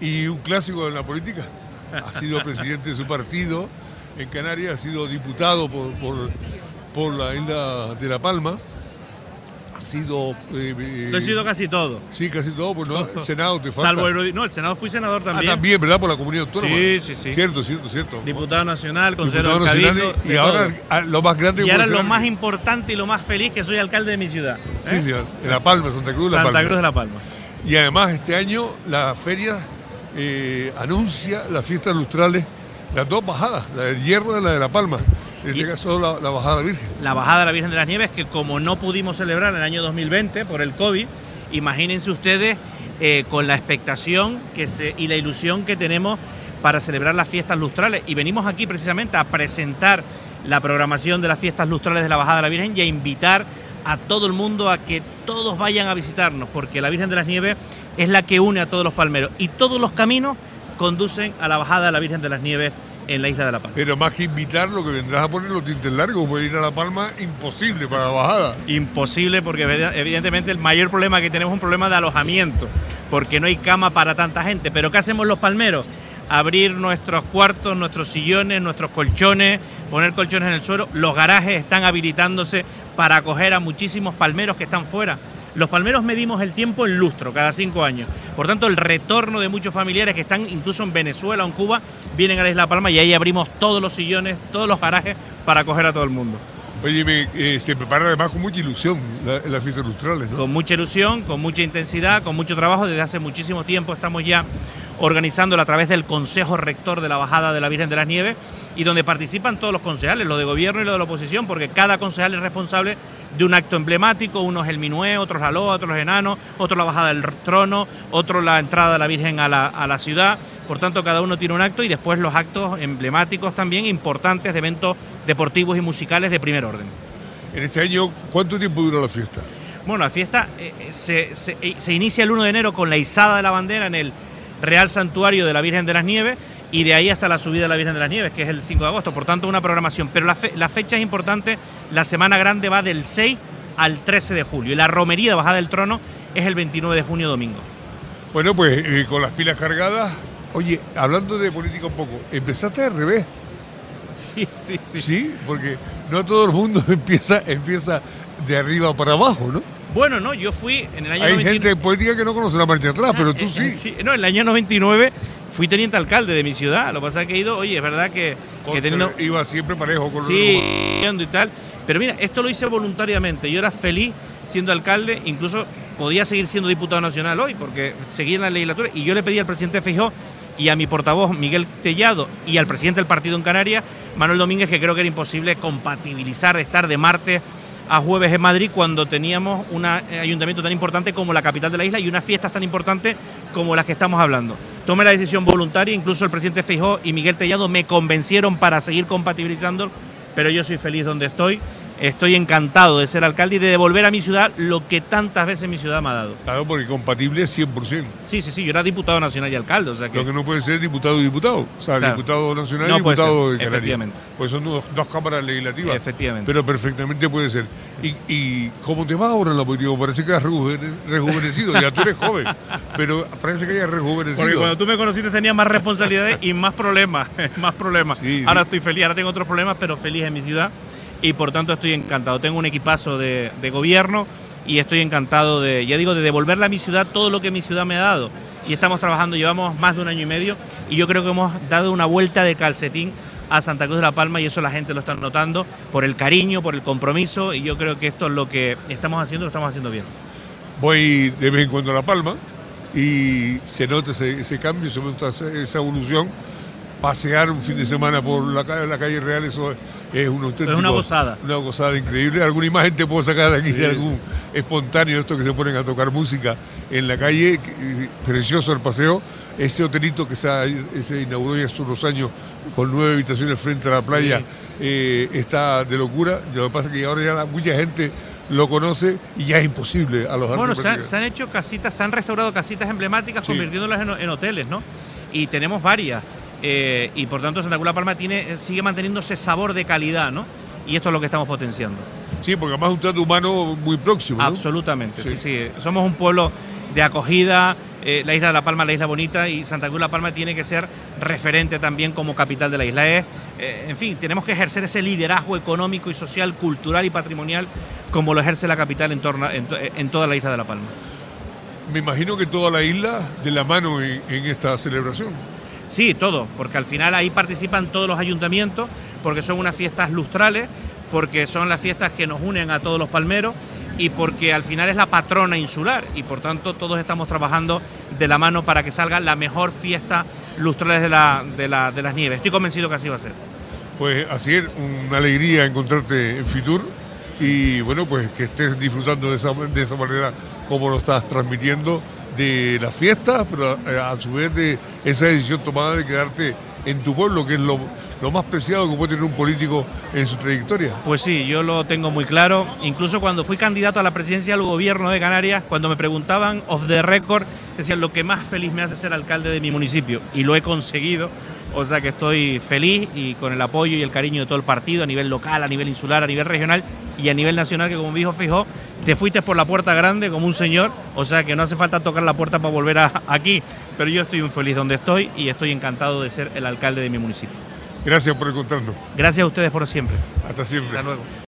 Y un clásico en la política. Ha sido presidente de su partido en Canarias, ha sido diputado por la isla de La Palma. Ha sido... Lo he sido casi todo. Sí, casi todo, pues no, el Senado te falta. Salvo el Senado fui senador también. Ah, también, ¿verdad? Por la comunidad autónoma. Sí. Cierto. Diputado nacional, consejero del Cabildo. Y ahora lo más grande... Y ahora lo más importante y lo más feliz, que soy alcalde de mi ciudad. Sí, señor. En La Palma, Santa Cruz de La Palma. Santa Cruz de La Palma. Y además este año la feria anuncia las fiestas lustrales, las dos bajadas, la del Hierro y la de La Palma. En este caso la bajada de la Virgen. La bajada de la Virgen de las Nieves, que como no pudimos celebrar en el año 2020 por el COVID, imagínense ustedes con la expectación y la ilusión que tenemos para celebrar las fiestas lustrales. Y venimos aquí precisamente a presentar la programación de las fiestas lustrales de la bajada de la Virgen y a invitar a todo el mundo a que todos vayan a visitarnos, porque la Virgen de las Nieves es la que une a todos los palmeros y todos los caminos conducen a la bajada de la Virgen de las Nieves en la isla de La Palma. Pero más que invitarlo, que vendrás a poner los tintes largos, puede ir a La Palma, imposible para la bajada. Imposible, porque evidentemente el mayor problema que tenemos es un problema de alojamiento, porque no hay cama para tanta gente. Pero ¿qué hacemos los palmeros? Abrir nuestros cuartos, nuestros sillones, nuestros colchones, poner colchones en el suelo. Los garajes están habilitándose para acoger a muchísimos palmeros que están fuera. Los palmeros medimos el tiempo en lustro, cada 5 años. Por tanto, el retorno de muchos familiares que están incluso en Venezuela o en Cuba, vienen a la isla de La Palma y ahí abrimos todos los sillones, todos los garajes para acoger a todo el mundo. Oye, se prepara además con mucha ilusión las fiestas lustrales, ¿no? Con mucha ilusión, con mucha intensidad, con mucho trabajo. Desde hace muchísimo tiempo estamos ya organizándolo a través del Consejo Rector de la Bajada de la Virgen de las Nieves, y donde participan todos los concejales, los de gobierno y los de la oposición, porque cada concejal es responsable de un acto emblemático. Uno es el minué, otros la loa, otros los enanos, otro la bajada del trono, otro la entrada de la Virgen a la ciudad. Por tanto, cada uno tiene un acto, y después los actos emblemáticos también importantes de eventos deportivos y musicales de primer orden. En este año, ¿cuánto tiempo dura la fiesta? Bueno, la fiesta se inicia el 1 de enero con la izada de la bandera en el Real Santuario de la Virgen de las Nieves, y de ahí hasta la subida de la Virgen de las Nieves, que es el 5 de agosto, por tanto una programación. Pero la fecha es importante, la Semana Grande va del 6 al 13 de julio, y la romería de Bajada del Trono es el 29 de junio, domingo. Bueno, pues con las pilas cargadas. Oye, hablando de política un poco, empezaste al revés. Sí. Sí, porque no todo el mundo empieza de arriba para abajo, ¿no? Bueno, no, yo fui en el año Hay 99... gente política que no conoce la marcha atrás, pero tú sí. No, en el año 99 fui teniente alcalde de mi ciudad. Lo que pasa es que he ido, oye, es verdad que teniendo... Iba siempre parejo con sí, y tal. Pero mira, esto lo hice voluntariamente. Yo era feliz siendo alcalde, incluso podía seguir siendo diputado nacional hoy, porque seguía en la legislatura, y yo le pedí al presidente Feijóo y a mi portavoz Miguel Tellado y al presidente del partido en Canarias, Manuel Domínguez, que creo que era imposible compatibilizar estar de martes a jueves en Madrid cuando teníamos un ayuntamiento tan importante como la capital de la isla y unas fiestas tan importantes como las que estamos hablando. Tomé la decisión voluntaria, incluso el presidente Feijóo y Miguel Tellado me convencieron para seguir compatibilizando, pero yo soy feliz donde estoy. Estoy encantado de ser alcalde y de devolver a mi ciudad lo que tantas veces mi ciudad me ha dado. Claro, porque compatible es 100%. Sí, yo era diputado nacional y alcalde. O sea que... Lo que no puede ser diputado y diputado. O sea, claro, diputado nacional no y diputado de Canarias. Efectivamente. Pues son dos cámaras legislativas. Efectivamente. Pero perfectamente puede ser. ¿Y cómo te va ahora en la política? Parece que has rejuvenecido. Ya tú eres joven, pero parece que hayas rejuvenecido. Porque cuando tú me conociste tenía más responsabilidades y más problemas. Sí, ahora estoy feliz, ahora tengo otros problemas, pero feliz en mi ciudad. Y por tanto estoy encantado. Tengo un equipazo de gobierno y estoy encantado de devolverle a mi ciudad todo lo que mi ciudad me ha dado. Y estamos trabajando, llevamos más de 1 año y medio, y yo creo que hemos dado una vuelta de calcetín a Santa Cruz de La Palma, y eso la gente lo está notando por el cariño, por el compromiso, y yo creo que esto es lo que estamos haciendo, lo estamos haciendo bien. Voy de vez en cuando a La Palma y se nota ese cambio, se nota esa evolución. Pasear un fin de semana por la calle Real, eso es un auténtico... Es una gozada. Una gozada increíble. Alguna imagen te puedo sacar de aquí, de algún espontáneo, estos que se ponen a tocar música en la calle. Precioso el paseo. Ese hotelito que se inauguró ya hace unos años con 9 habitaciones frente a la playa, está de locura. Lo que pasa es que ahora ya mucha gente lo conoce y ya es imposible alojarse. Bueno, se han hecho casitas, se han restaurado casitas emblemáticas, convirtiéndolas en hoteles, ¿no? Y tenemos varias. Y por tanto Santa Cruz de La Palma sigue manteniendo ese sabor de calidad, ¿no? Y esto es lo que estamos potenciando. Sí, porque además es un trato humano muy próximo, ¿no? Absolutamente, sí. Somos un pueblo de acogida, la isla de La Palma, la isla bonita, y Santa Cruz de La Palma tiene que ser referente también como capital de la isla. En fin, tenemos que ejercer ese liderazgo económico y social, cultural y patrimonial como lo ejerce la capital en toda la isla de La Palma. Me imagino que toda la isla de la mano en esta celebración. Sí, todo, porque al final ahí participan todos los ayuntamientos, porque son unas fiestas lustrales, porque son las fiestas que nos unen a todos los palmeros y porque al final es la patrona insular y por tanto todos estamos trabajando de la mano para que salga la mejor fiesta lustral de las nieves. Estoy convencido que así va a ser. Pues así es, una alegría encontrarte en Fitur y bueno, pues que estés disfrutando de esa manera como lo estás transmitiendo de las fiestas, pero a su vez de esa decisión tomada de quedarte en tu pueblo, que es lo más preciado que puede tener un político en su trayectoria. Pues sí, yo lo tengo muy claro. Incluso cuando fui candidato a la presidencia del gobierno de Canarias, cuando me preguntaban off the record, decían lo que más feliz me hace ser alcalde de mi municipio. Y lo he conseguido. O sea que estoy feliz y con el apoyo y el cariño de todo el partido a nivel local, a nivel insular, a nivel regional y a nivel nacional, que como me dijo Feijóo, te fuiste por la puerta grande como un señor, o sea que no hace falta tocar la puerta para volver aquí, pero yo estoy muy feliz donde estoy y estoy encantado de ser el alcalde de mi municipio. Gracias por encontrarnos. Gracias a ustedes por siempre. Hasta siempre. Hasta luego.